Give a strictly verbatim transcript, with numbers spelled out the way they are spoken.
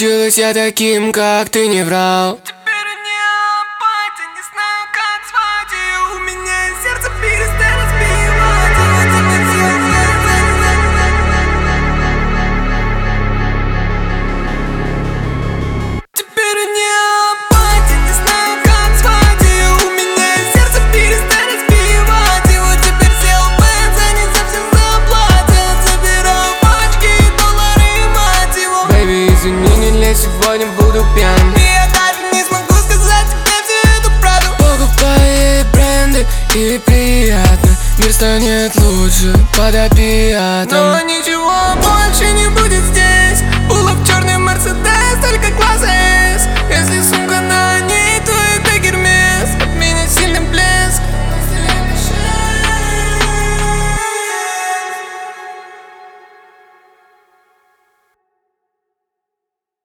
случилось я таким, как ты не врал. Теперь не апатия, не знаю, как звать ее. У меня сердце перестало сбивать. Теперь не апатия, не знаю, как звать ее. У меня сердце перестало сбивать. И вот теперь сел бенз, они совсем заплатят. Забираю пачки и доллары, мать его. Бэйби, извини, не для сегодня буду пьян. Я даже не смогу сказать тебе всю эту правду. Покупай бренды и приятно. Мир станет лучше под опиатом. Но ничего больше не будет здесь. Пулов черный Мерседес, только класс С. Если